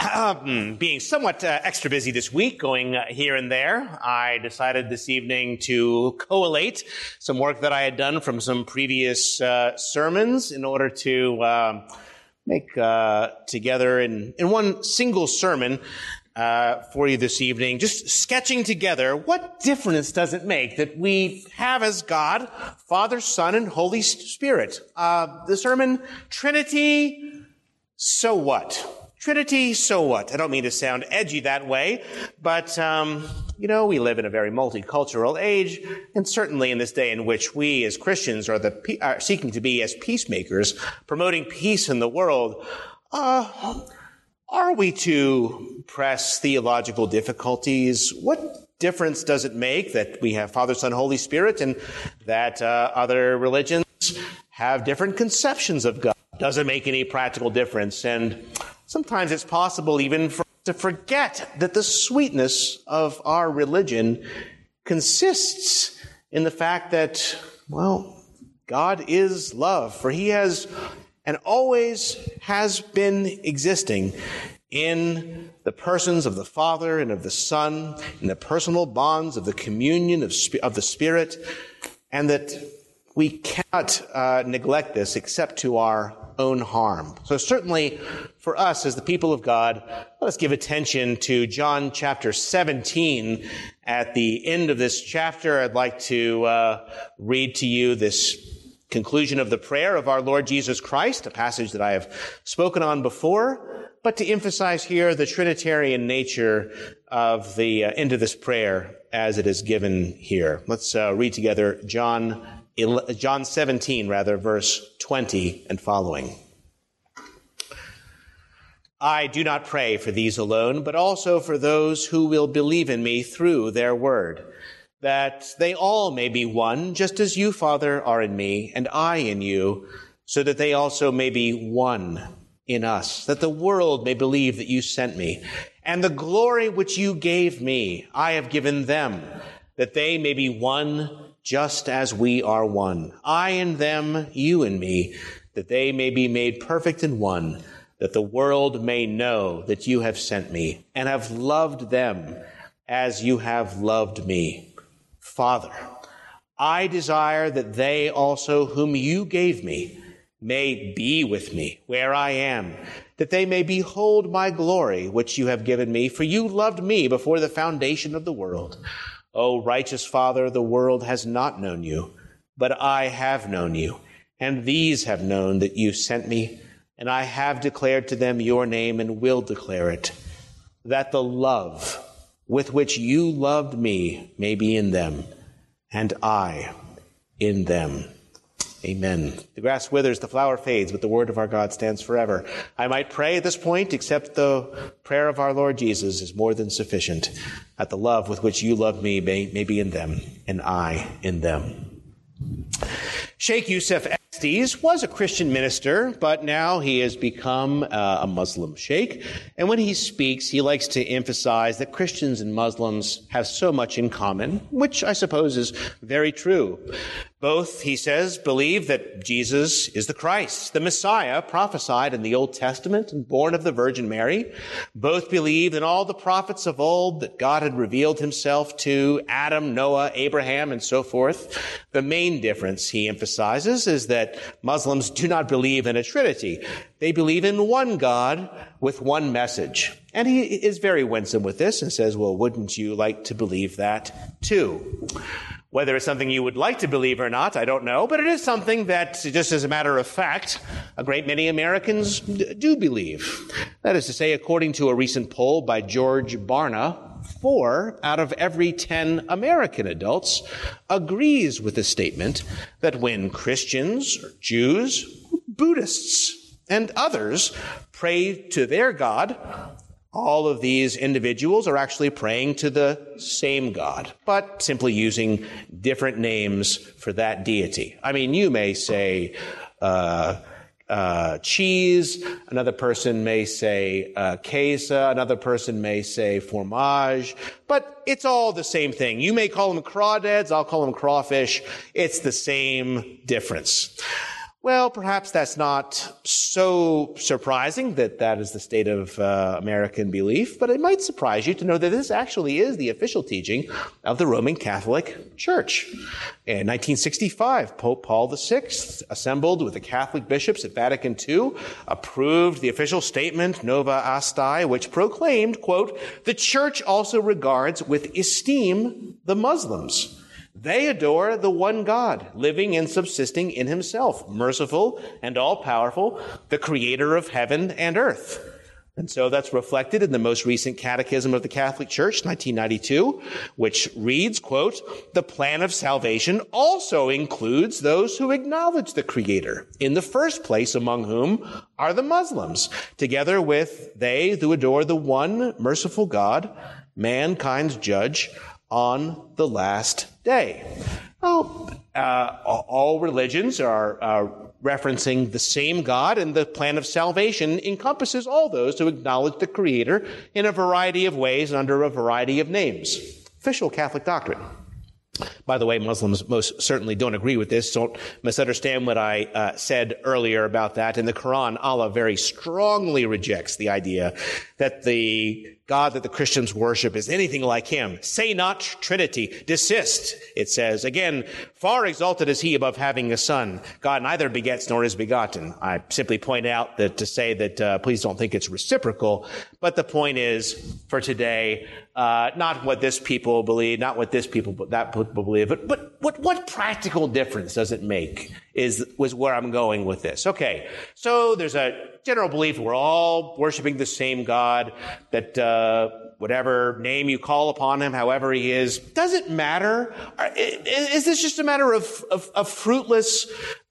being somewhat extra busy this week, going here and there, I decided this evening to collate some work that I had done from some previous sermons in order to make together in one single sermon for you this evening, just sketching together what difference does it make that we have as God, Father, Son, and Holy Spirit. The sermon, Trinity, so what? Trinity, so what? I don't mean to sound edgy that way, but, we live in a very multicultural age, and certainly in this day in which we as Christians are seeking to be as peacemakers, promoting peace in the world, are we to press theological difficulties? What difference does it make that we have Father, Son, Holy Spirit, and that other religions have different conceptions of God? Does it make any practical difference? And sometimes it's possible even to forget that the sweetness of our religion consists in the fact that, God is love, for He has and always has been existing in the persons of the Father and of the Son, in the personal bonds of the communion of the Spirit, and that we cannot neglect this except to our own harm. So certainly for us as the people of God, let us give attention to John chapter 17. At the end of this chapter, I'd like to read to you this conclusion of the prayer of our Lord Jesus Christ, a passage that I have spoken on before, but to emphasize here the Trinitarian nature of the end of this prayer as it is given here. Let's read together John 17, verse 20 and following. I do not pray for these alone, but also for those who will believe in me through their word, that they all may be one, just as you, Father, are in me, and I in you, so that they also may be one in us, that the world may believe that you sent me. And the glory which you gave me, I have given them, that they may be one just as we are one. I in them, you in me, that they may be made perfect in one, that the world may know that you have sent me and have loved them as you have loved me. Father, I desire that they also whom you gave me may be with me where I am, that they may behold my glory which you have given me, for you loved me before the foundation of the world. O righteous Father, the world has not known you, but I have known you, and these have known that you sent me, and I have declared to them your name and will declare it, that the love with which you loved me may be in them, and I in them. Amen. The grass withers, the flower fades, but the word of our God stands forever. I might pray at this point, except the prayer of our Lord Jesus is more than sufficient, that the love with which you loved me may be in them, and I in them. Sheikh Youssef Estes was a Christian minister, but now he has become a Muslim sheikh. And when he speaks, he likes to emphasize that Christians and Muslims have so much in common, which I suppose is very true. Both, he says, believe that Jesus is the Christ, the Messiah prophesied in the Old Testament and born of the Virgin Mary. Both believed in all the prophets of old that God had revealed himself to Adam, Noah, Abraham, and so forth. The main difference, he emphasizes, is that Muslims do not believe in a Trinity. They believe in one God with one message. And he is very winsome with this and says, well, wouldn't you like to believe that too? Whether it's something you would like to believe or not, I don't know, but it is something that, just as a matter of fact, a great many Americans do believe. That is to say, according to a recent poll by George Barna, 4 out of every 10 American adults agrees with the statement that when Christians, or Jews, Buddhists, and others pray to their God, all of these individuals are actually praying to the same God, but simply using different names for that deity. I mean, you may say cheese, another person may say queso, another person may say fromage, but it's all the same thing. You may call them crawdads, I'll call them crawfish. It's the same difference. Well, perhaps that's not so surprising that is the state of American belief, but it might surprise you to know that this actually is the official teaching of the Roman Catholic Church. In 1965, Pope Paul VI, assembled with the Catholic bishops at Vatican II, approved the official statement Nova Astai, which proclaimed, quote, "The Church also regards with esteem the Muslims. They adore the one God, living and subsisting in himself, merciful and all-powerful, the creator of heaven and earth." And so that's reflected in the most recent Catechism of the Catholic Church, 1992, which reads, quote, "The plan of salvation also includes those who acknowledge the Creator, in the first place among whom are the Muslims, together with they who adore the one merciful God, mankind's judge, on the last day." Well, all religions are referencing the same God, and the plan of salvation encompasses all those who acknowledge the Creator in a variety of ways and under a variety of names. Official Catholic doctrine. By the way, Muslims most certainly don't agree with this. Don't misunderstand what I said earlier about that. In the Quran, Allah very strongly rejects the idea that the God that the Christians worship is anything like him. Say not Trinity. Desist, it says. Again, far exalted is he above having a son. God neither begets nor is begotten. I simply point out that to say that please don't think it's reciprocal. But the point is, for today, not what this people believe, not what that people believe, but what practical difference does it make was where I'm going with this. Okay, so there's a general belief we're all worshiping the same God, that whatever name you call upon him, however he is, does it matter? Is this just a matter of fruitless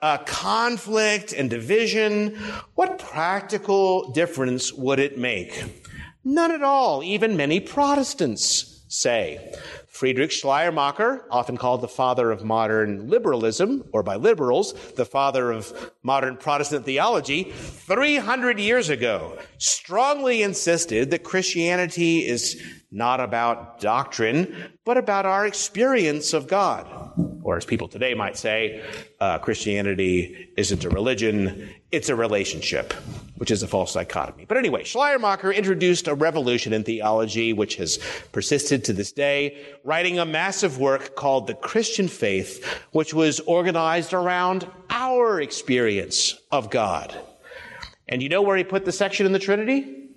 conflict and division? What practical difference would it make? None at all, even many Protestants say. Friedrich Schleiermacher, often called the father of modern liberalism, or by liberals, the father of modern Protestant theology, 300 years ago, strongly insisted that Christianity is not about doctrine, but about our experience of God. Or as people today might say, Christianity isn't a religion, it's a relationship, which is a false dichotomy. But anyway, Schleiermacher introduced a revolution in theology which has persisted to this day, writing a massive work called The Christian Faith, which was organized around our experience of God. And you know where he put the section in the Trinity?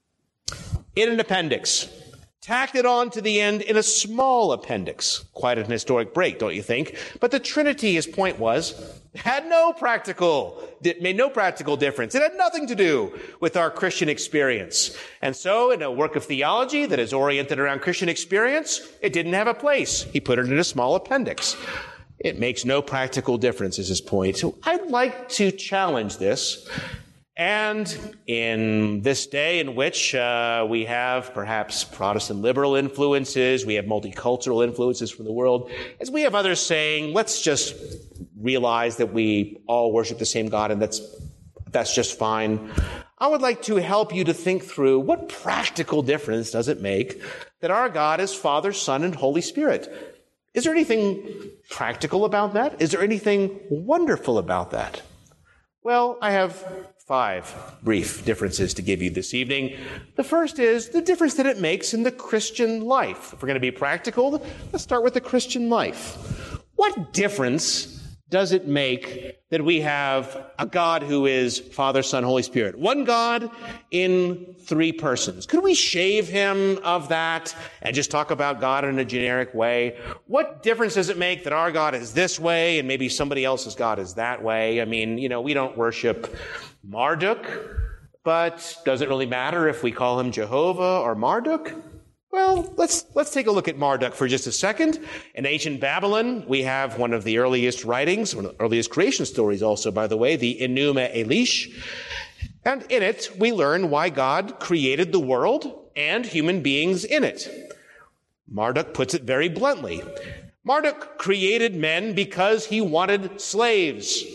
In an appendix. Tacked it on to the end in a small appendix. Quite an historic break, don't you think? But the Trinity, his point was, made no practical difference. It had nothing to do with our Christian experience. And so, in a work of theology that is oriented around Christian experience, it didn't have a place. He put it in a small appendix. It makes no practical difference, is his point. So I'd like to challenge this. And in this day in which we have perhaps Protestant liberal influences, we have multicultural influences from the world, as we have others saying, let's just realize that we all worship the same God and that's just fine. I would like to help you to think through what practical difference does it make that our God is Father, Son, and Holy Spirit. Is there anything practical about that? Is there anything wonderful about that? Well, I have 5 brief differences to give you this evening. The first is the difference that it makes in the Christian life. If we're going to be practical, let's start with the Christian life. What difference does it make that we have a God who is Father, Son, Holy Spirit? One God in 3 persons. Could we shave him of that and just talk about God in a generic way? What difference does it make that our God is this way and maybe somebody else's God is that way? I mean, we don't worship Marduk, but does it really matter if we call him Jehovah or Marduk? Well, let's take a look at Marduk for just a second. In ancient Babylon, we have one of the earliest writings, one of the earliest creation stories also, by the way, the Enuma Elish. And in it, we learn why God created the world and human beings in it. Marduk puts it very bluntly. Marduk created men because he wanted slaves.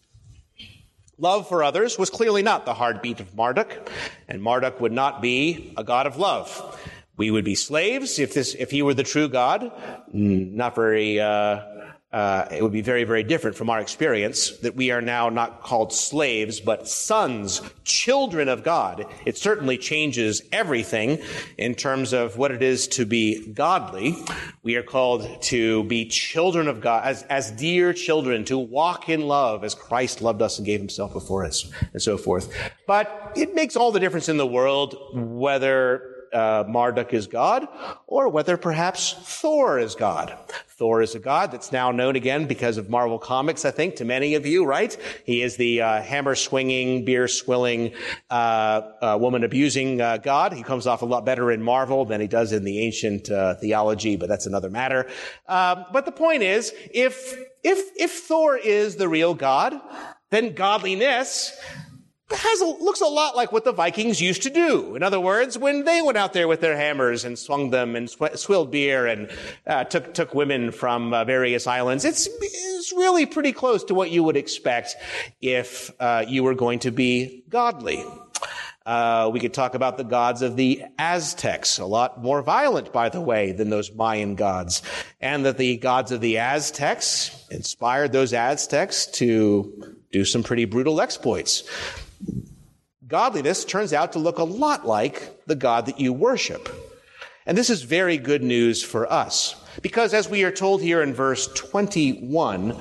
Love for others was clearly not the heartbeat of Marduk, and Marduk would not be a God of love. We would be slaves if he were the true God. Not very it would be very, very different from our experience that we are now not called slaves, but sons, children of God. It certainly changes everything in terms of what it is to be godly. We are called to be children of God, as dear children, to walk in love as Christ loved us and gave himself before us, and so forth. But it makes all the difference in the world whether Marduk is God, or whether perhaps Thor is God. Thor is a god that's now known again because of Marvel Comics, I think, to many of you, right? He is the hammer-swinging, beer-swilling, woman-abusing god. He comes off a lot better in Marvel than he does in the ancient theology, but that's another matter. But the point is, if Thor is the real god, then godliness looks a lot like what the Vikings used to do. In other words, when they went out there with their hammers and swung them and swilled beer and took women from various islands, it's really pretty close to what you would expect if you were going to be godly. We could talk about the gods of the Aztecs, a lot more violent, by the way, than those Mayan gods, and that the gods of the Aztecs inspired those Aztecs to do some pretty brutal exploits. Godliness turns out to look a lot like the God that you worship. And this is very good news for us, because as we are told here in verse 21,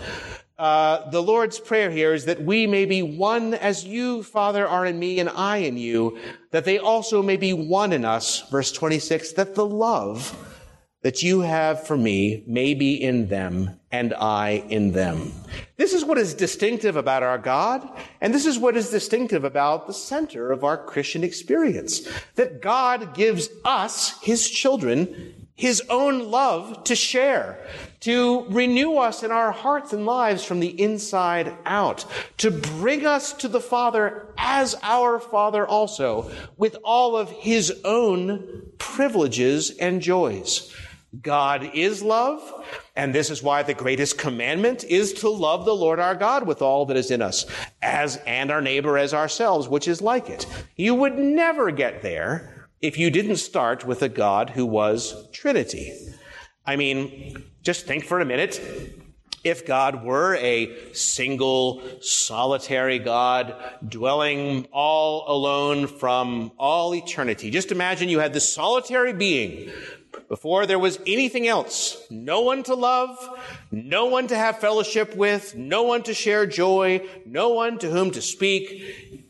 the Lord's Prayer here is that we may be one as you, Father, are in me and I in you, that they also may be one in us. Verse 26, that the love that you have for me may be in them and I in them. This is what is distinctive about our God, and this is what is distinctive about the center of our Christian experience, that God gives us, his children, his own love to share, to renew us in our hearts and lives from the inside out, to bring us to the Father as our Father also, with all of his own privileges and joys. God is love, and this is why the greatest commandment is to love the Lord our God with all that is in us, and our neighbor as ourselves, which is like it. You would never get there if you didn't start with a God who was Trinity. I mean, just think for a minute. If God were a single, solitary God dwelling all alone from all eternity, just imagine you had this solitary being before there was anything else. No one to love, no one to have fellowship with, no one to share joy, no one to whom to speak.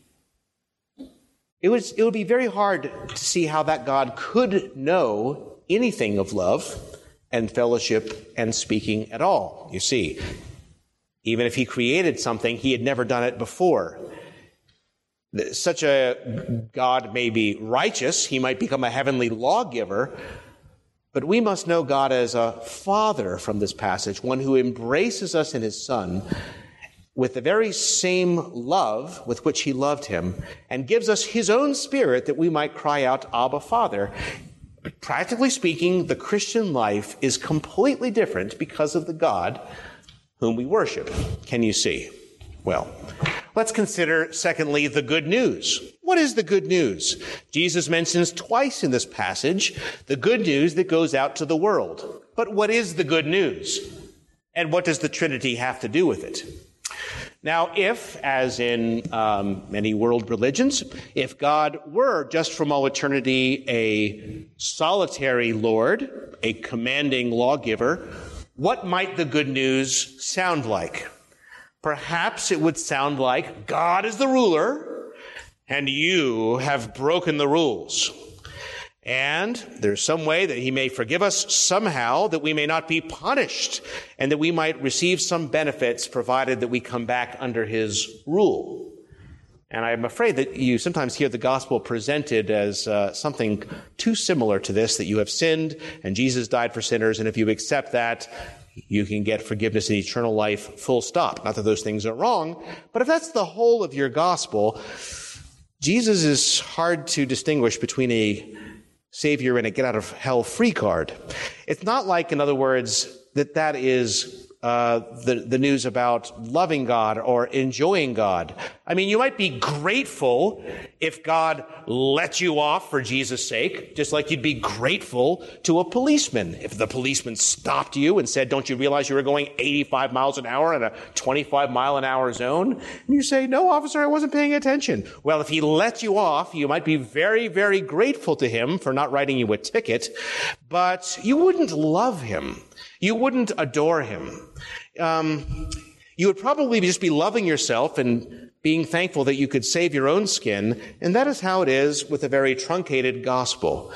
It would be very hard to see how that God could know anything of love and fellowship and speaking at all, you see. Even if he created something, he had never done it before. Such a God may be righteous. He might become a heavenly lawgiver. But we must know God as a father from this passage, one who embraces us in his Son with the very same love with which he loved him, and gives us his own Spirit that we might cry out, Abba, Father. Practically speaking, the Christian life is completely different because of the God whom we worship. Can you see? Well, let's consider, secondly, the good news. What is the good news? Jesus mentions twice in this passage the good news that goes out to the world. But what is the good news? And what does the Trinity have to do with it? Now, if, as in many world religions, if God were just from all eternity a solitary Lord, a commanding lawgiver, what might the good news sound like? Perhaps it would sound like God is the ruler and you have broken the rules. And there's some way that he may forgive us somehow, that we may not be punished, and that we might receive some benefits provided that we come back under his rule. And I'm afraid that you sometimes hear the gospel presented as something too similar to this, that you have sinned and Jesus died for sinners, and if you accept that, you can get forgiveness and eternal life, full stop. Not that those things are wrong, but if that's the whole of your gospel, Jesus is hard to distinguish between a Savior and a get-out-of-hell-free card. It's not like, in other words, that is the news about loving God or enjoying God. I mean, you might be grateful if God let you off for Jesus' sake, just like you'd be grateful to a policeman if the policeman stopped you and said, don't you realize you were going 85 miles an hour in a 25-mile-an-hour zone? And you say, no, officer, I wasn't paying attention. Well, if he let you off, you might be very, very grateful to him for not writing you a ticket, but you wouldn't love him. You wouldn't adore him. You would probably just be loving yourself and being thankful that you could save your own skin. And that is how it is with a very truncated gospel.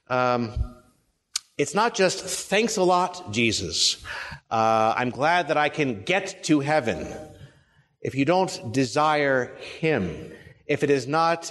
It's not just, thanks a lot, Jesus. I'm glad that I can get to heaven. If you don't desire him, if it is not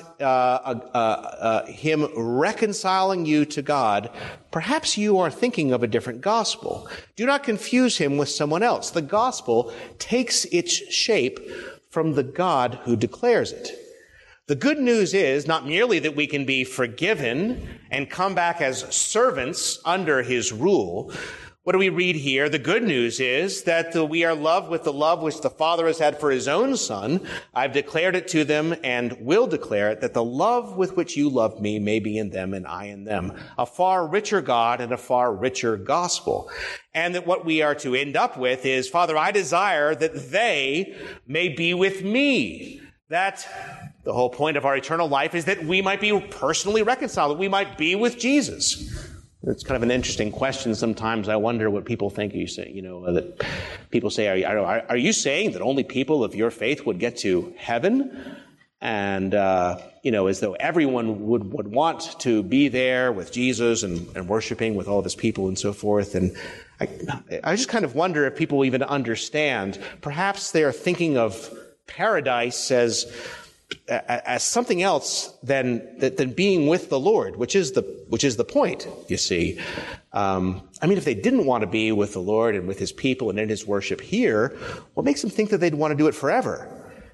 him reconciling you to God, perhaps you are thinking of a different gospel. Do not confuse him with someone else. The gospel takes its shape from the God who declares it. The good news is not merely that we can be forgiven and come back as servants under his rule. What do we read here? The good news is that we are loved with the love which the Father has had for his own Son. I've declared it to them and will declare it, that the love with which you love me may be in them and I in them. A far richer God and a far richer gospel. And that what we are to end up with is, Father, I desire that they may be with me. That the whole point of our eternal life is that we might be personally reconciled, that we might be with Jesus. It's kind of an interesting question. Sometimes I wonder what people think. You say, that people say, are you saying that only people of your faith would get to heaven? And, as though everyone would want to be there with Jesus and worshiping with all of his people and so forth. And I just kind of wonder if people even understand. Perhaps they are thinking of paradise as something else than being with the Lord, which is the point, you see. If they didn't want to be with the Lord and with his people and in his worship here, what makes them think that they'd want to do it forever?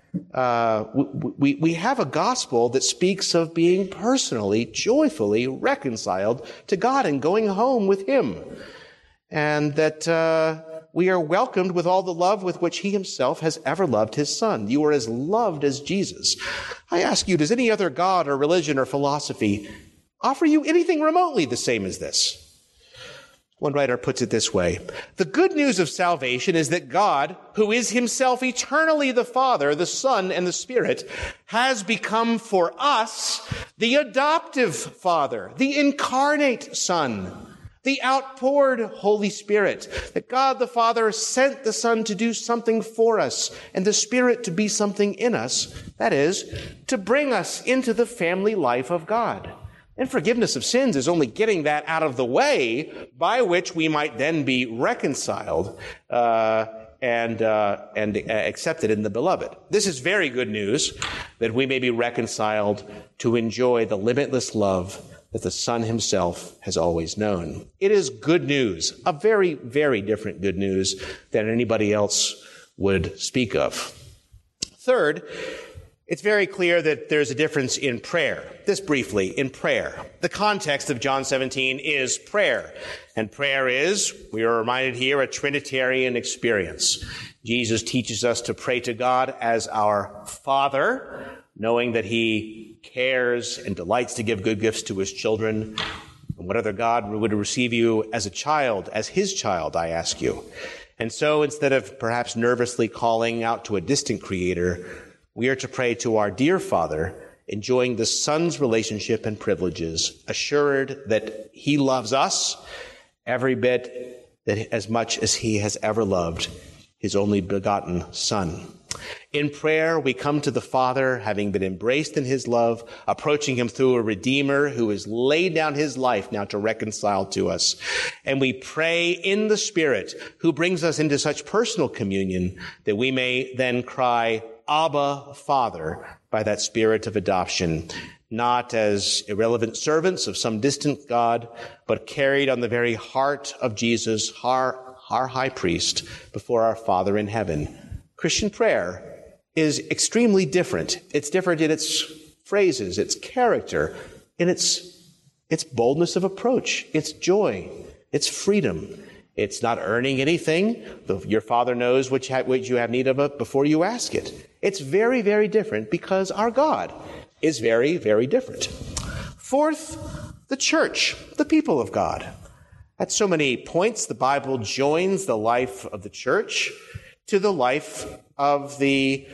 We have a gospel that speaks of being personally, joyfully reconciled to God and going home with him. And that we are welcomed with all the love with which he himself has ever loved his Son. You are as loved as Jesus. I ask you, does any other God or religion or philosophy offer you anything remotely the same as this? One writer puts it this way: the good news of salvation is that God, who is himself eternally the Father, the Son, and the Spirit, has become for us the adoptive Father, the incarnate Son, the outpoured Holy Spirit, that God the Father sent the Son to do something for us and the Spirit to be something in us, that is, to bring us into the family life of God. And forgiveness of sins is only getting that out of the way by which we might then be reconciled and accepted in the Beloved. This is very good news, that we may be reconciled to enjoy the limitless love that the Son himself has always known. It is good news, a very, very different good news than anybody else would speak of. Third, it's very clear that there's a difference in prayer. This briefly, in prayer. The context of John 17 is prayer. And prayer is, we are reminded here, a Trinitarian experience. Jesus teaches us to pray to God as our Father, knowing that he cares and delights to give good gifts to his children. And what other God would receive you as a child, as his child, I ask you? And so instead of perhaps nervously calling out to a distant creator, we are to pray to our dear Father, enjoying the Son's relationship and privileges, assured that he loves us every bit as much as he has ever loved his only begotten Son. In prayer, we come to the Father, having been embraced in his love, approaching him through a Redeemer who has laid down his life now to reconcile to us. And we pray in the Spirit, who brings us into such personal communion that we may then cry, Abba, Father, by that Spirit of adoption, not as irrelevant servants of some distant God, but carried on the very heart of Jesus, our high priest, before our Father in heaven. Christian prayer is extremely different. It's different in its phrases, its character, in its boldness of approach, its joy, its freedom. It's not earning anything. Your Father knows what you have need of before you ask it. It's very, very different because our God is very, very different. Fourth, the church, the people of God. At so many points, the Bible joins the life of the church to the life of the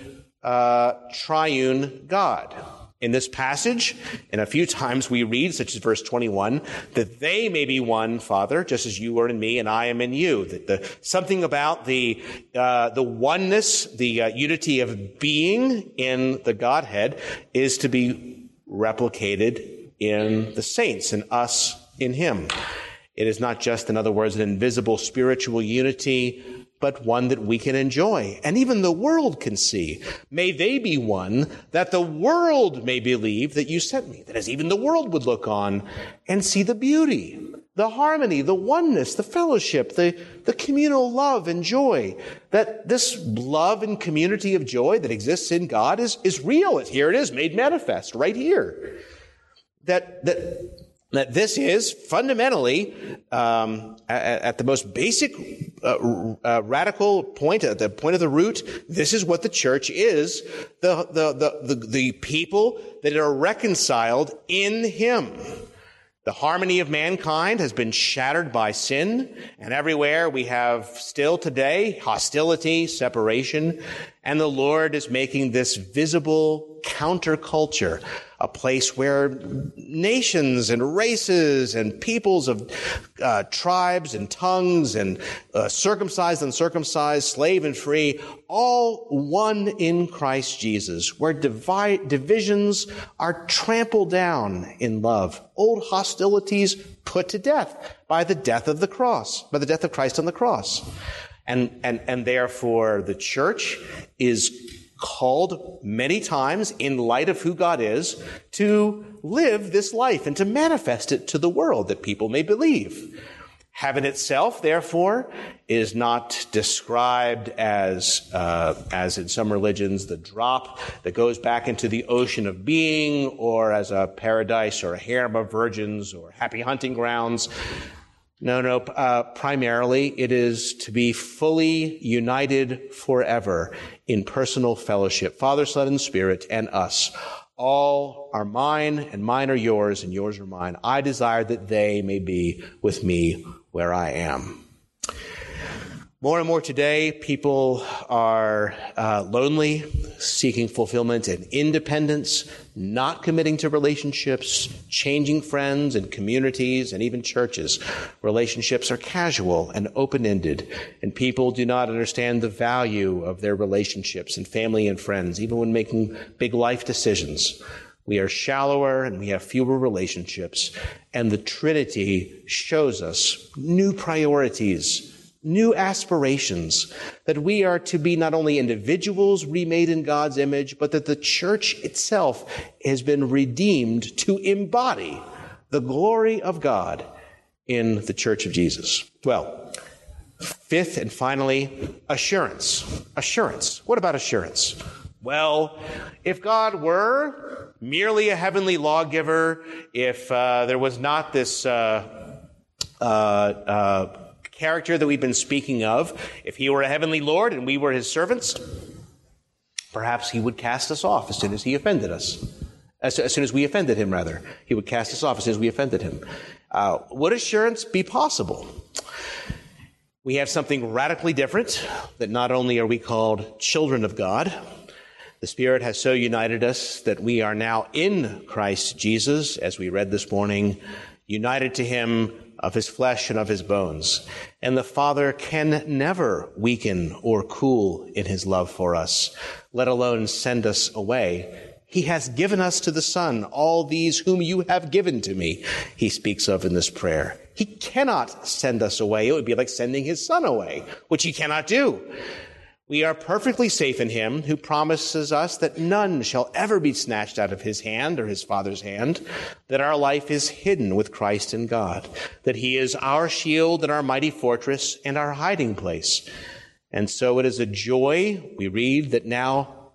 triune God. In this passage, and a few times we read, such as verse 21, that they may be one, Father, just as you are in me and I am in you. That something about the oneness, the unity of being in the Godhead is to be replicated in the saints and us in him. It is not just, in other words, an invisible spiritual unity, but one that we can enjoy, and even the world can see. May they be one, that the world may believe that you sent me. That is, even the world would look on and see the beauty, the harmony, the oneness, the fellowship, the communal love and joy. That this love and community of joy that exists in God is real. Here it is, made manifest right here. That this is fundamentally, at the most basic, radical point, at the point of the root, this is what the church is: the people that are reconciled in Him. The harmony of mankind has been shattered by sin, and everywhere we have still today hostility, separation, and the Lord is making this visible counterculture, a place where nations and races and peoples of tribes and tongues and circumcised and uncircumcised, slave and free, all one in Christ Jesus, where divisions are trampled down in love, old hostilities put to death by the death of the cross, by the death of Christ on the cross. And therefore the church is called many times, in light of who God is, to live this life and to manifest it to the world that people may believe. Heaven itself, therefore, is not described as in some religions, the drop that goes back into the ocean of being, or as a paradise or a harem of virgins or happy hunting grounds. No. Primarily, it is to be fully united forever in personal fellowship. Father, Son, and Spirit, and us. All are mine, and mine are yours, and yours are mine. I desire that they may be with me where I am. More and more today, people are lonely, seeking fulfillment and independence, not committing to relationships, changing friends and communities and even churches. Relationships are casual and open-ended, and people do not understand the value of their relationships and family and friends, even when making big life decisions. We are shallower and we have fewer relationships, and the Trinity shows us new priorities, new aspirations, that we are to be not only individuals remade in God's image, but that the church itself has been redeemed to embody the glory of God in the church of Jesus. Well, fifth and finally, assurance. Assurance. What about assurance? Well, if God were merely a heavenly lawgiver, if there was not this character that we've been speaking of, if he were a heavenly Lord and we were his servants, perhaps he would cast us off as soon as he offended us. As soon as we offended him, rather. He would cast us off as soon as we offended him. Would assurance be possible? We have something radically different, that not only are we called children of God, the Spirit has so united us that we are now in Christ Jesus, as we read this morning, united to him of his flesh and of his bones. And the Father can never weaken or cool in his love for us, let alone send us away. He has given us to the Son, all these whom you have given to me, he speaks of in this prayer. He cannot send us away. It would be like sending his Son away, which he cannot do. We are perfectly safe in him, who promises us that none shall ever be snatched out of his hand or his Father's hand, that our life is hidden with Christ in God, that he is our shield and our mighty fortress and our hiding place. And so it is a joy, we read, that now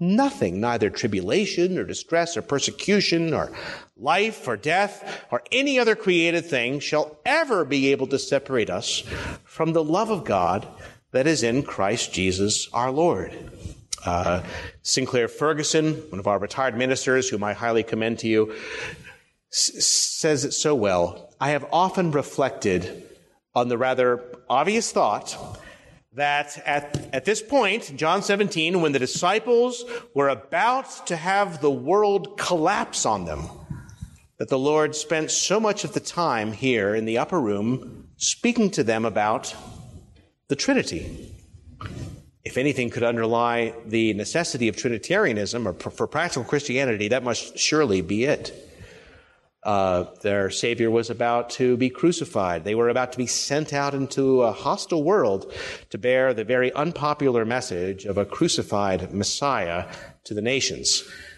nothing, neither tribulation or distress or persecution or life or death or any other created thing shall ever be able to separate us from the love of God that is in Christ Jesus our Lord. Sinclair Ferguson, one of our retired ministers, whom I highly commend to you, says it so well. I have often reflected on the rather obvious thought that at this point, John 17, when the disciples were about to have the world collapse on them, that the Lord spent so much of the time here in the upper room speaking to them about the Trinity. If anything could underlie the necessity of Trinitarianism or for practical Christianity, that must surely be it. Their Savior was about to be crucified. They were about to be sent out into a hostile world to bear the very unpopular message of a crucified Messiah to the nations.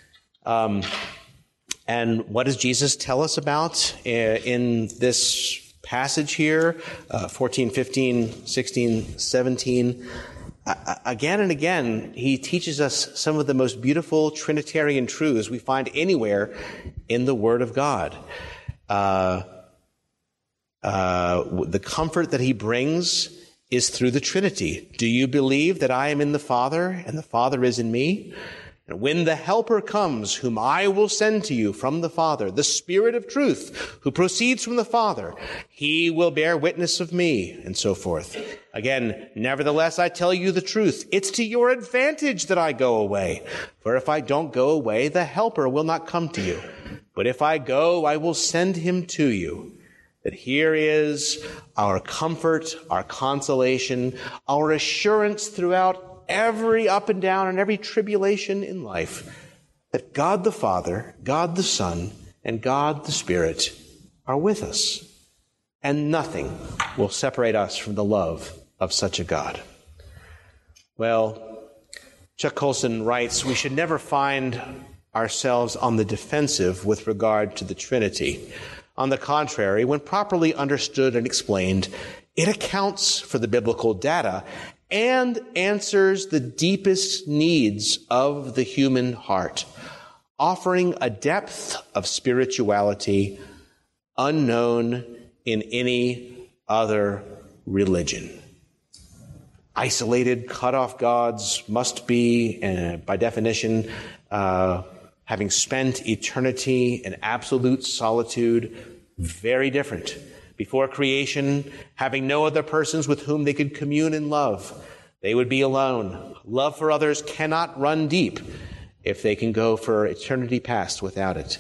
And what does Jesus tell us about in this passage here, 14, 15, 16, 17? Again and again, he teaches us some of the most beautiful Trinitarian truths we find anywhere in the Word of God. The comfort that he brings is through the Trinity. Do you believe that I am in the Father and the Father is in me? And when the Helper comes, whom I will send to you from the Father, the Spirit of truth, who proceeds from the Father, he will bear witness of me, and so forth. Again, nevertheless, I tell you the truth. It's to your advantage that I go away. For if I don't go away, the Helper will not come to you. But if I go, I will send him to you. That here is our comfort, our consolation, our assurance throughout every up and down and every tribulation in life, that God the Father, God the Son, and God the Spirit are with us, and nothing will separate us from the love of such a God. Well, Chuck Colson writes, we should never find ourselves on the defensive with regard to the Trinity. On the contrary, when properly understood and explained, it accounts for the biblical data and answers the deepest needs of the human heart, offering a depth of spirituality unknown in any other religion. Isolated, cut-off gods must be, by definition, having spent eternity in absolute solitude, very different. Before creation, having no other persons with whom they could commune in love, they would be alone. Love for others cannot run deep if they can go for eternity past without it.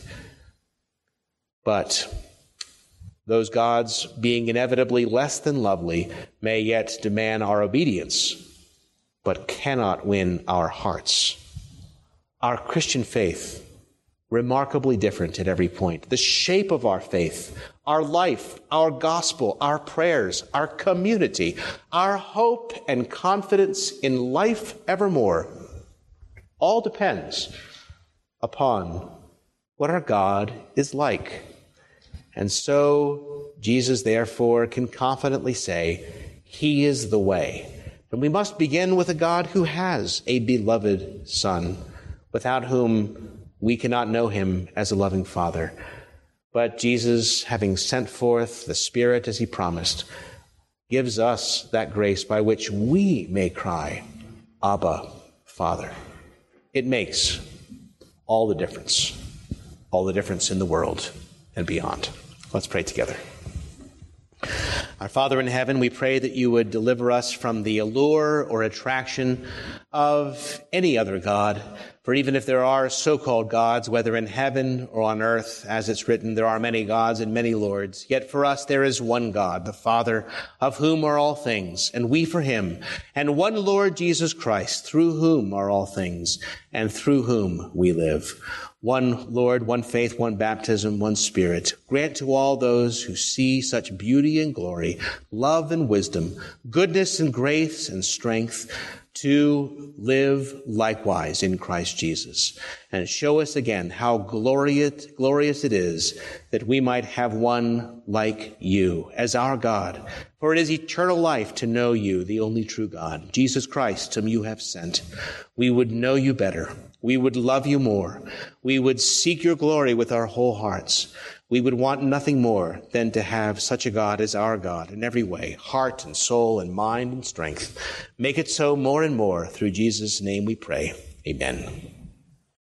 But those gods, being inevitably less than lovely, may yet demand our obedience, but cannot win our hearts. Our Christian faith, remarkably different at every point. The shape of our faith, our life, our gospel, our prayers, our community, our hope and confidence in life evermore, all depends upon what our God is like. And so Jesus, therefore, can confidently say, he is the way. And we must begin with a God who has a beloved Son, without whom we cannot know him as a loving Father. But Jesus, having sent forth the Spirit as he promised, gives us that grace by which we may cry, Abba, Father. It makes all the difference in the world and beyond. Let's pray together. Our Father in heaven, we pray that you would deliver us from the allure or attraction of any other God. For even if there are so-called gods, whether in heaven or on earth, as it's written, there are many gods and many lords. Yet for us there is one God, the Father, of whom are all things, and we for him, and one Lord Jesus Christ, through whom are all things, and through whom we live. One Lord, one faith, one baptism, one Spirit. Grant to all those who see such beauty and glory, love and wisdom, goodness and grace and strength, to live likewise in Christ Jesus, and show us again how glorious it is that we might have one like you as our God. For it is eternal life to know you, the only true God, Jesus Christ, whom you have sent. We would know you better. We would love you more. We would seek your glory with our whole hearts. We would want nothing more than to have such a God as our God in every way, heart and soul and mind and strength. Make it so more and more. Through Jesus' name we pray. Amen.